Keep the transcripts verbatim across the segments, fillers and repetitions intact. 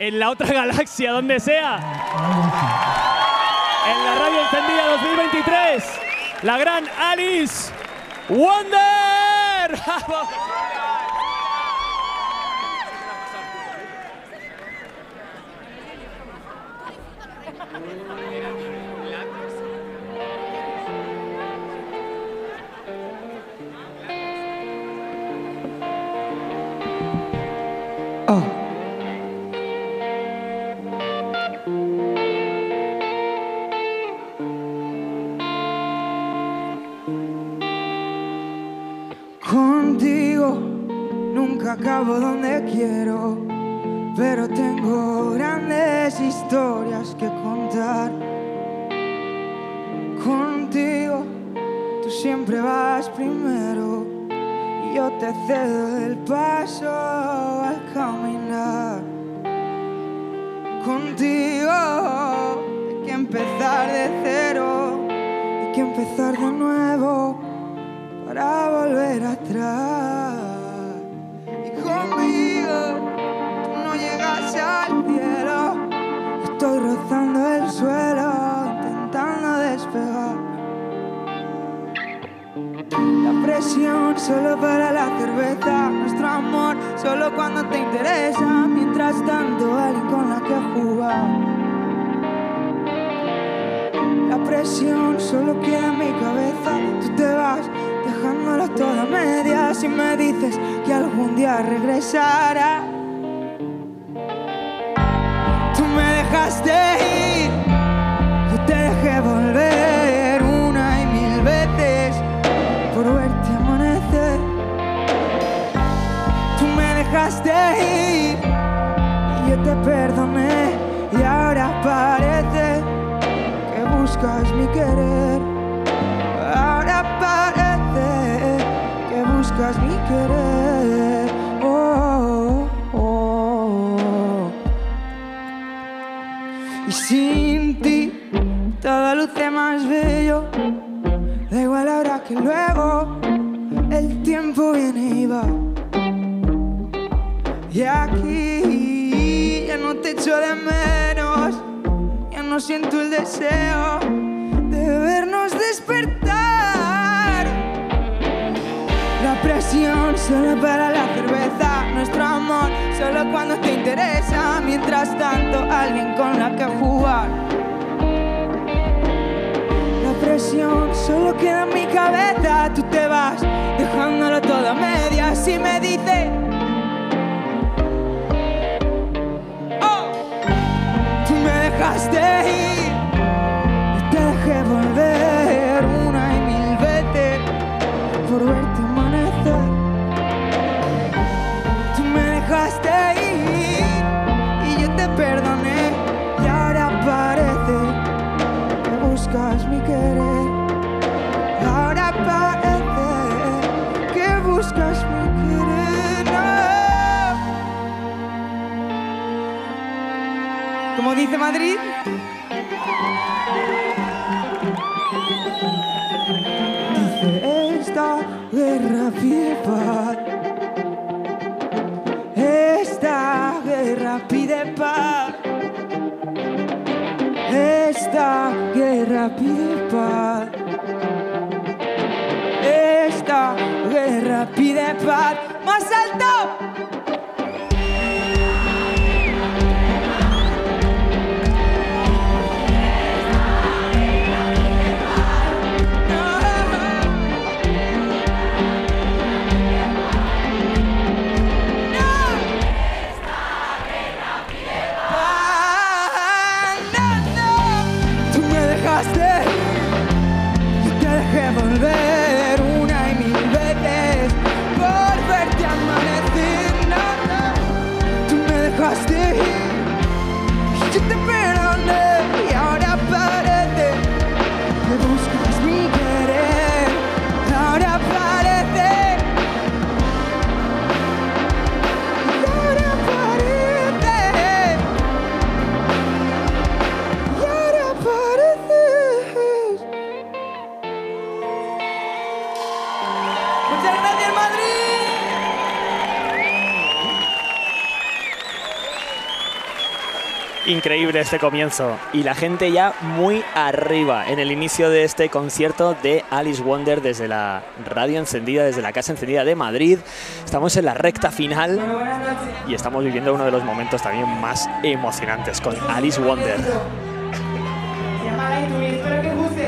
en la otra galaxia, donde sea. En la radio encendida dos mil veintitrés, la gran Alice Wonder. Oh. Contigo nunca acabo donde quiero, pero tengo grandes historias que contar. Contigo tú siempre vas primero y yo te cedo el paso al caminar. Contigo hay que empezar de cero, hay que empezar de nuevo para volver atrás. Y conmigo tú no llegas al cielo, estoy rozando el suelo intentando despegar. La presión solo para la cerveza, nuestro amor solo cuando te interesa, mientras tanto alguien con la que jugar. La presión solo queda en mi cabeza, tú te vas dejándolo todo a medias y me dices que algún día regresará. Tú me dejaste ir, yo te dejé volver una y mil veces por verte amanecer. Tú me dejaste ir y yo te perdoné y ahora parece que buscas mi querer. Ahora parece que buscas mi querer. Oh, oh, oh. Y sin ti todo luce más bello. Da igual ahora que luego, el tiempo viene y va. Y aquí ya no te echo de menos, ya no siento el deseo de vernos despertar. La presión solo para la cerveza, nuestro amor solo cuando te interesa, mientras tanto alguien con la que jugar. La presión solo queda en mi cabeza, tú te vas dejándolo todo a medias y me dices oh, tú me dejaste ir, yo te dejé volver una y mil veces por verte amanecer. Tú me dejaste ir y yo te perdoné y ahora parece que buscas mi querer. Ahora parece que buscas mi querer. No. Como dice Madrid. Dice esta guerra pide paz. Esta guerra pide paz. Esta guerra pide paz. Esta guerra pide paz. ¡Más alto! Volver una y mil veces por verte amanecer. No, no. Tú me dejaste ir y yo te perdoné y ahora parece que buscas mi querer. Ahora parece, y ahora parece, y ahora pareces. ¡Muchas gracias, Madrid! Increíble este comienzo y la gente ya muy arriba en el inicio de este concierto de Alice Wonder desde la radio encendida, desde la Casa Encendida de Madrid. Estamos en la recta final y estamos viviendo uno de los momentos también más emocionantes con Alice Wonder. Espero que guste.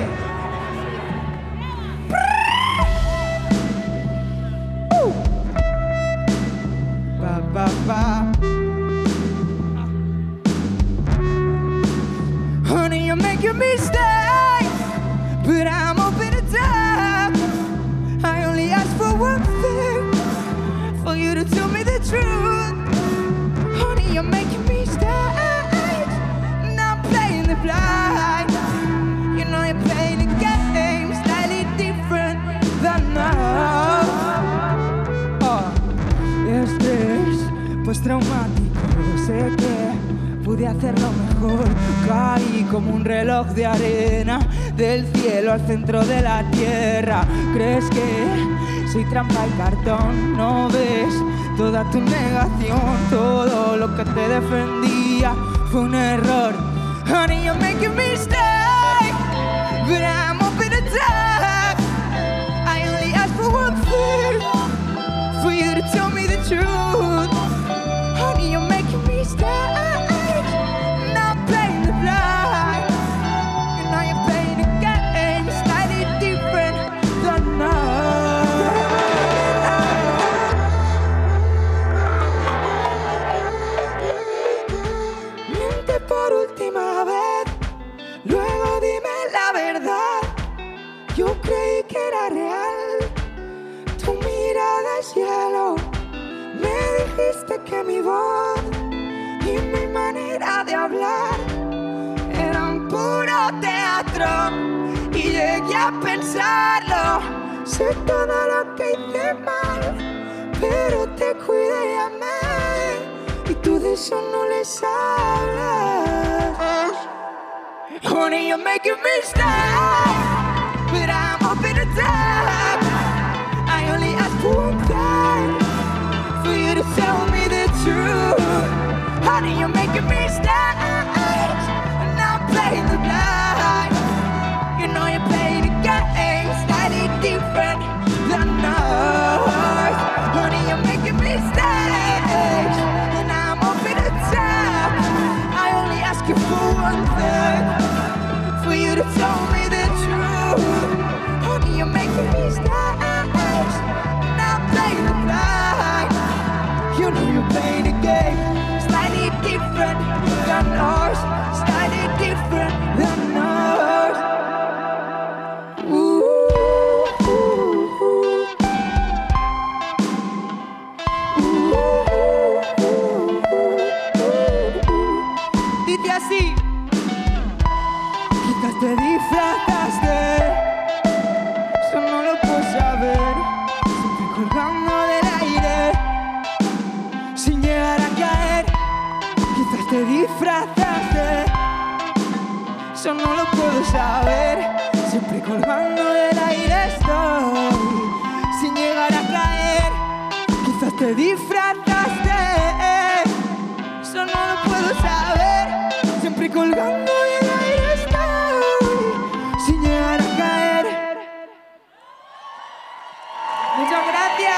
Pa, pa, pa. Honey, you're making me stay, but I'm open to talk. I only ask for one thing, for you to tell me the truth. Honey, you're making me stay, not playing the blind. You know you're playing a game slightly different than us. Oh, estrés postraumático, sé que pude hacerlo mejor. Caí como un reloj de arena del cielo al centro de la tierra. ¿Crees que soy trampa y cartón? ¿No ves toda tu negación? Todo lo que te defendía fue un error. Honey, you're making me stay, but I'm open to talk. I only ask for one thing, for you to tell me the truth. Honey, you're making me stay, not playing the blind. You know you're playing a game slightly different than us. Miente por última vez, luego dime la verdad. Yo creí que era real, tu mirada es hielo. Me dijiste que mi voz y mi manera de hablar eran puro teatro, y llegué a pensarlo. Sé todo lo que hice mal, pero te cuidé y amé, y tú de eso no les hablas. Honey, you're making me stay, but I'm open to talk. I only ask for one thing, for you to tell me the truth. Honey, you're making me stay, and I'm playing the blind. You know you're playing a game slightly different than ours. Honey, you're making me stay, and I'm open to talk. I only ask you for one thing, for you to tell me the truth. Honey, you're making me stay, and I'm playing the blind. You know you're playing a game slightly different than ours, slightly different than ours. Ooh, ooh, ooh. Ooh, ooh, ooh, ooh. Dice así: quizás te disfrazaste, eso no lo puedo saber, siempre colgando del aire sin llegar a caer. Quizás te disfrazaste, eso no lo puedo saber, siempre colgando del aire estoy sin llegar a caer. Quizás te disfrazaste, eso no lo puedo saber, siempre colgando del aire estoy sin llegar a caer. Muchas gracias.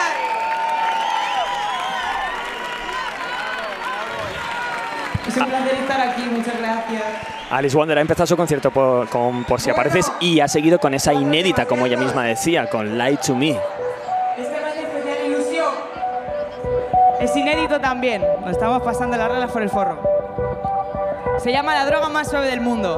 Es un placer estar aquí, muchas gracias. Alice Wonder ha empezado su concierto por, con Por si apareces y ha seguido con esa inédita, como ella misma decía, con Lie to Me. Este me hace especial ilusión. Es inédito también, nos estamos pasando las reglas por el forro. Se llama La droga más suave del mundo.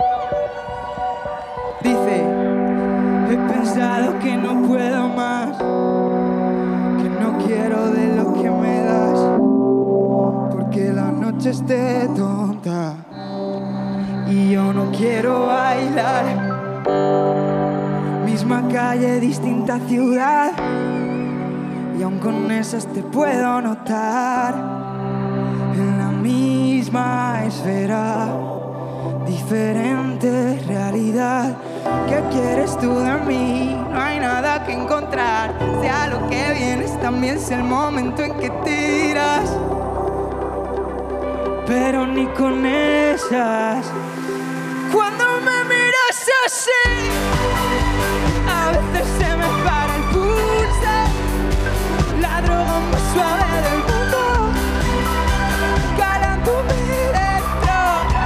Dice: he pensado que no puedo más, que no quiero de lo que me das, porque la noche esté tonta y yo no quiero bailar. Misma calle, distinta ciudad, y aún con esas te puedo notar. En la misma esfera, diferente realidad. ¿Qué quieres tú de mí? No hay nada que encontrar. Sea lo que vienes, también es el momento en que tiras. pero ni con esas. Cuando me miras así, a veces se me para el pulso, la droga más suave del mundo, calándome dentro.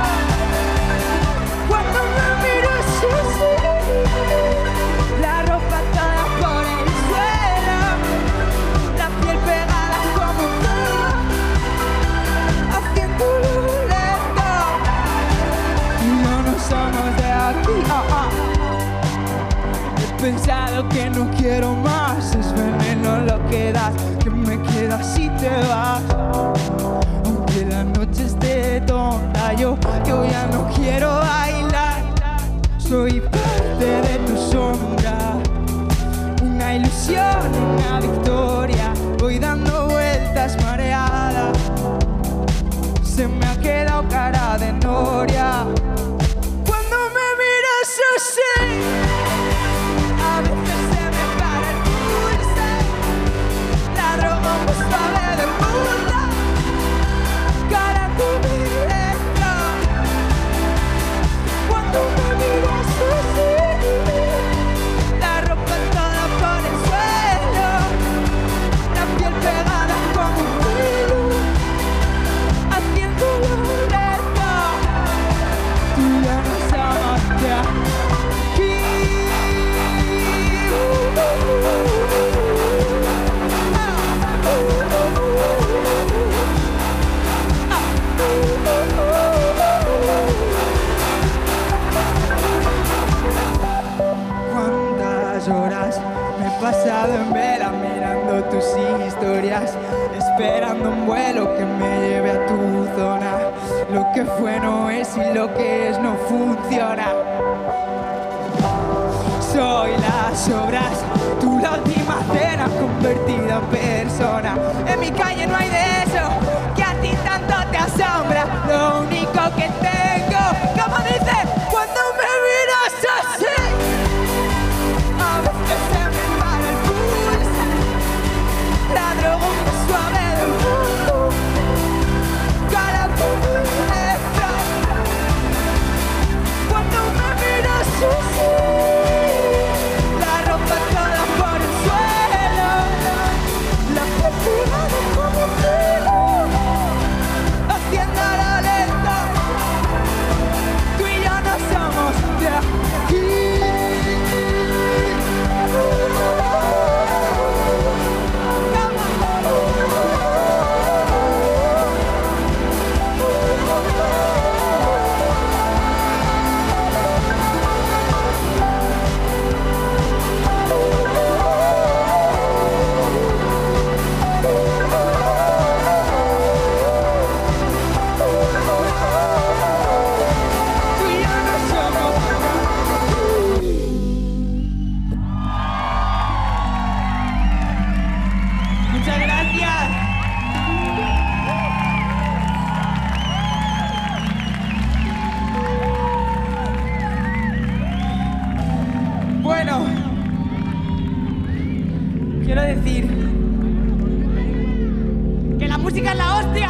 Cuando me miras así, la ropa toda por el suelo, la piel pegada como un pelo, haciéndolo lento. Y no nos somos de aquí, oh, oh. He pensado que no quiero más, es veneno lo que das, que me quedas si te vas. Aunque la noche esté tonta, yo, yo ya no quiero bailar. Soy parte de tu sombra, una ilusión, una victoria. Voy dando vueltas mareada, se me ha quedado cara de noria. Cuando me miras así, a veces se me para el pulso, la droga más suave del mundo, calándome dentro. Cuando me miras así, la ropa toda por el suelo, la piel pegada como un hilo, haciéndolo lento. Tú ya no sabes de aquí. Cuántas horas me he pasado en vela mirando tus historias, esperando un vuelo que me lleve a tu zona. Lo que fue no es y lo que es no funciona. Soy las obras, tú la última cena convertida en persona. En mi calle no hay de eso que a ti tanto te asombra. Lo único que tengo, como dice, cuando me miras así, a veces se me para el pulso, la droga más suave del mundo, calándome dentro. Cuando me miras así, la ropa toda por el suelo, la piel pegada como un hilo, haciéndolo lento. Tú y yo no somos de aquí. Tú y yo no somos de aquí. Muchas gracias. Bueno, quiero decir que la música es la hostia.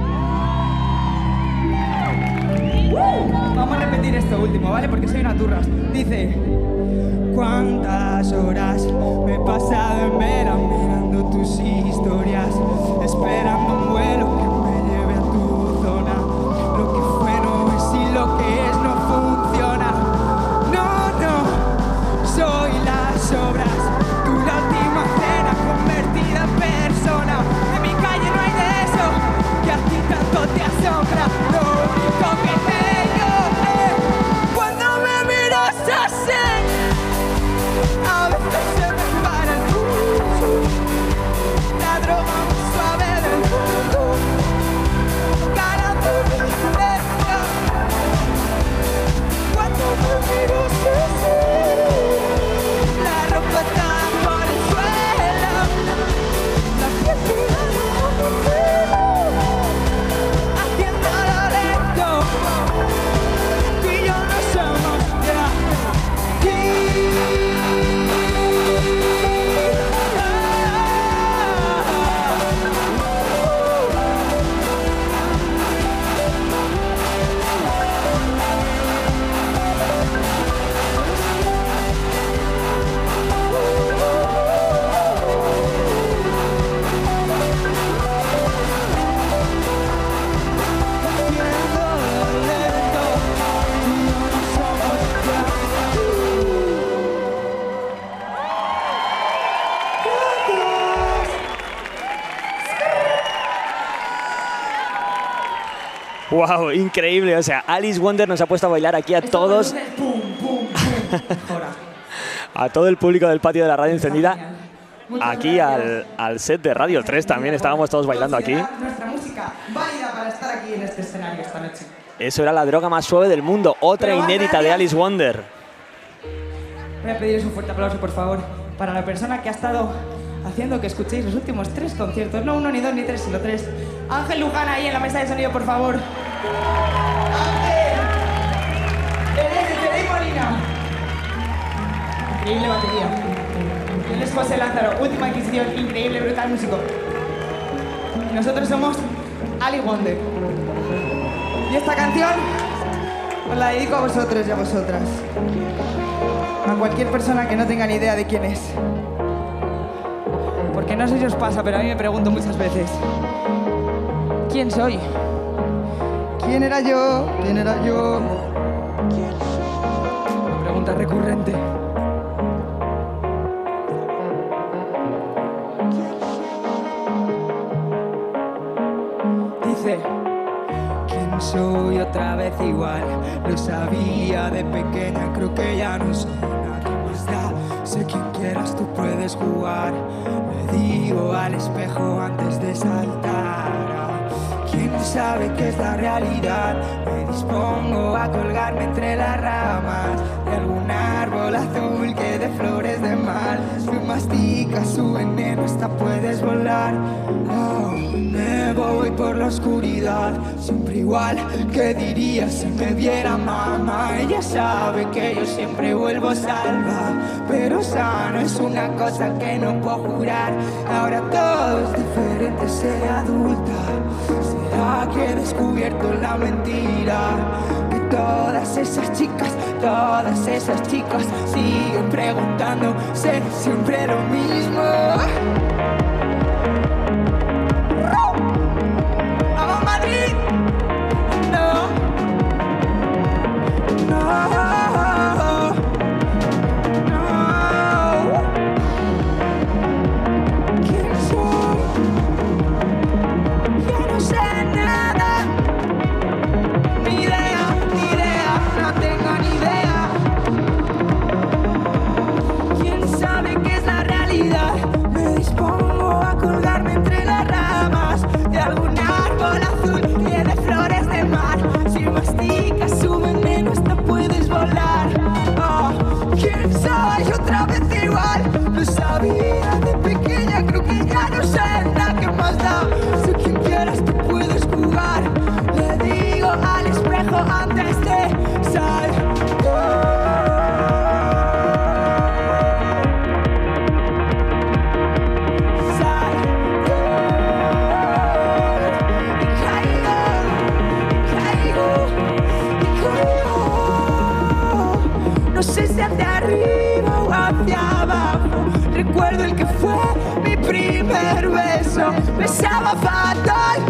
Vamos a repetir esto último, ¿vale? Porque soy una turras. Dice: cuántas horas me he pasado en vela mirando tus historias, esperando un vuelo que me lleve a tu zona. Lo que fue no es y lo que es no funciona. No, no, soy las obras, tú la última cena convertida en persona. En mi calle no hay de eso que a ti tanto te asombra. Lo único que tengo es cuando me miras así, a veces se me para el pulso, la droga más suave del mundo, Wow, increíble. O sea, Alice Wonder nos ha puesto a bailar aquí a Esto todos, con luces, pum, pum, pum, mejora. a todo el público del patio de la radio encendida. Muchas Aquí gracias. al, al set de Radio tres también estábamos todos bailando aquí. Considerar nuestra música válida para estar aquí en este escenario esta noche. Eso era La droga más suave del mundo, otra Pero más inédita de gracias. Alice Wonder. Voy a pediros un fuerte aplauso, por favor, para la persona que ha estado haciendo que escuchéis los últimos tres conciertos. No uno, ni dos, ni tres, sino tres. Ángel Luján, ahí en la mesa de sonido, por favor. Ángel. Eres de Terey Molina. Increíble batería. Y él es José Lázaro, última adquisición, increíble, brutal músico. Y nosotros somos Ali Wonder. Y esta canción os la dedico a vosotros y a vosotras. A cualquier persona que no tenga ni idea de quién es. Porque no sé si os pasa, pero a mí me pregunto muchas veces: ¿quién soy? ¿Quién era yo? ¿Quién era yo? Una pregunta recurrente. Dice: ¿quién soy otra vez igual? Lo sabía de pequeña, creo que ya no sé nada que más da. Sé quién quieras, tú puedes jugar. Le digo al espejo antes de saltar. ¿Quién sabe qué es la realidad? Me dispongo a colgarme entre las ramas de algún árbol azul que de flores de mal. Si masticas su veneno, hasta puedes volar. Oh, me voy por la oscuridad, siempre igual. ¿Qué diría si me viera mamá? Ella sabe que yo siempre vuelvo salva, pero sano es una cosa que no puedo jurar. Ahora todo es diferente, seré adulta. ¿Será que he descubierto la mentira? Que todas esas chicas, todas esas chicas siguen preguntándose siempre lo mismo. ¡Vamos, Madrid! No, no, no. ¿Quién soy? Yo no sé nada. Ni idea, ni idea, no tengo ni idea. ¿Quién sabe qué es la realidad? Me dispongo a colgarme entre las ramas de algún árbol azul que de flores de mar. Si masticas su veneno, hasta puedes volar. Oh, ¿quién soy? Otra vez igual. Lo sabía de pequeña, creo que ya no sé nada que más da. Sé quien quieras, tú puedes jugar. Le digo al espejo antes de saltar. No sé si hacia arriba o hacia abajo. Recuerdo el que fue mi primer beso. Besaba fatal.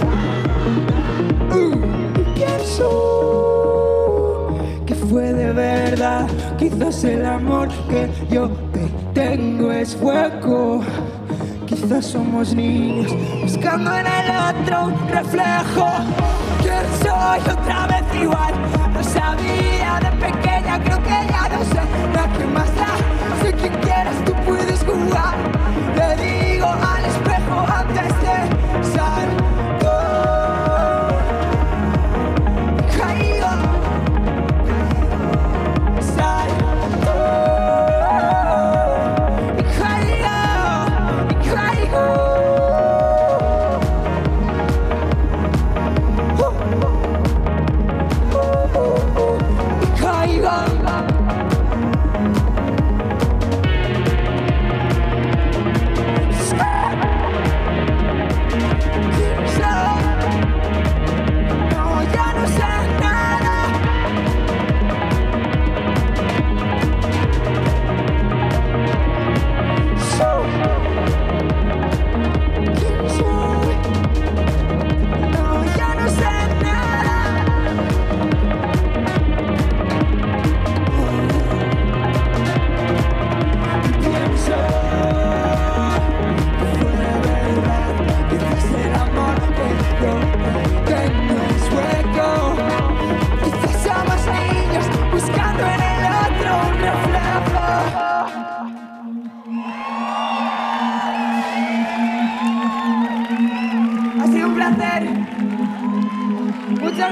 Uh, y pienso que fue de verdad. Quizás el amor que yo te tengo es hueco. Quizás somos niños buscando en el otro un reflejo. ¿Quién soy? Otra vez igual. Lo sabía de pequeña, creo que ya no sé nada que más da. Sé quien quieras, tú puedes jugar. Le digo al espejo antes de saltar. Caigo. Salto. Y caigo. Y caigo. Y caigo.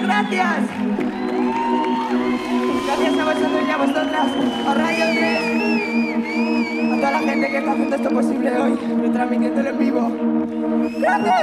gracias. Gracias a vosotros y a vosotras, a Radio tres, a toda la gente que está haciendo esto posible hoy, retransmitiéndolo en vivo. ¡Gracias!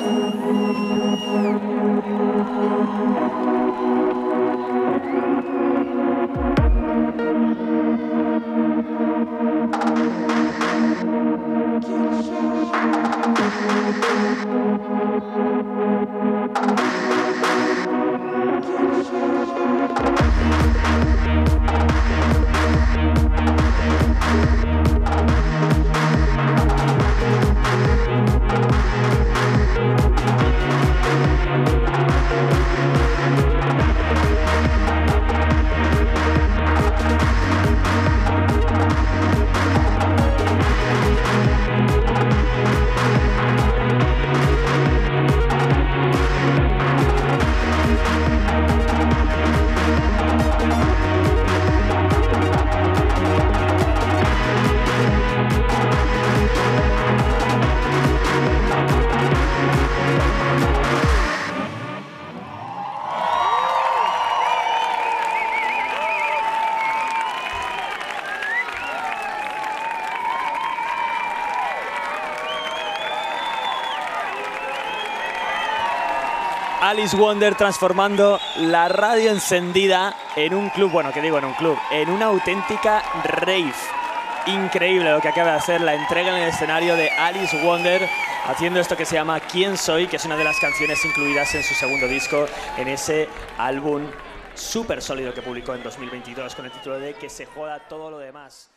Alice Wonder transformando la radio encendida en un club, bueno, ¿qué digo en un club? En una auténtica rave. Increíble lo que acaba de hacer la entrega en el escenario de Alice Wonder, haciendo esto que se llama ¿Quién soy?, que es una de las canciones incluidas en su segundo disco, en ese álbum súper sólido que publicó en dos mil veintidós con el título de Que se joda todo lo demás.